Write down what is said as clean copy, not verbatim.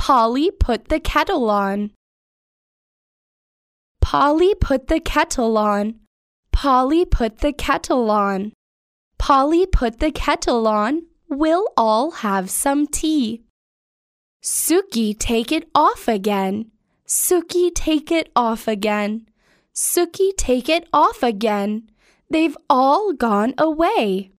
Polly put the kettle on. Polly put the kettle on. Polly put the kettle on. Polly put the kettle on. We'll all have some tea. Suki, take it off again. Suki, take it off again. Suki, take it off again. They've all gone away.